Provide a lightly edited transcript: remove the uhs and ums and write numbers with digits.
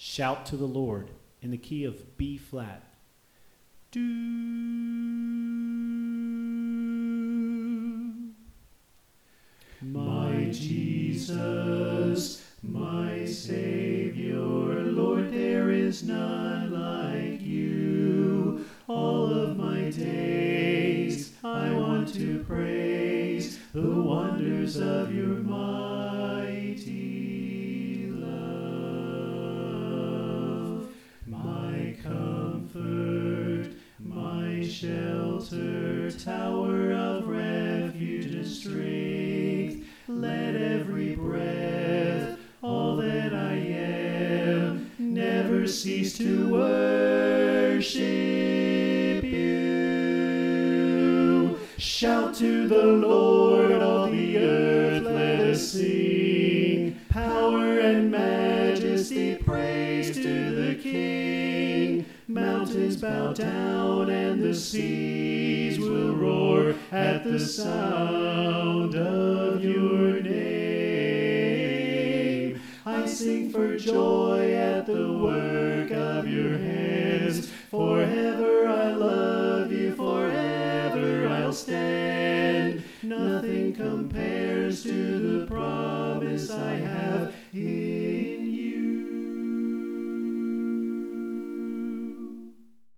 Shout to the Lord in the key of B flat. Do. My Jesus, my Savior, Lord, there is none like you. All of my days I want to praise the wonders of your mighty love. My comfort, my shelter, tower of refuge and strength, let every breath, all that I am, never cease to worship you. Shout to the Lord, all the earth, let us sing. Power and majesty, praise to the King. Mountains bow down and the seas will roar at the sound of your name. I sing for joy at the work of your hands. Forever I love you, forever I'll stand. Nothing compares to the promise I have in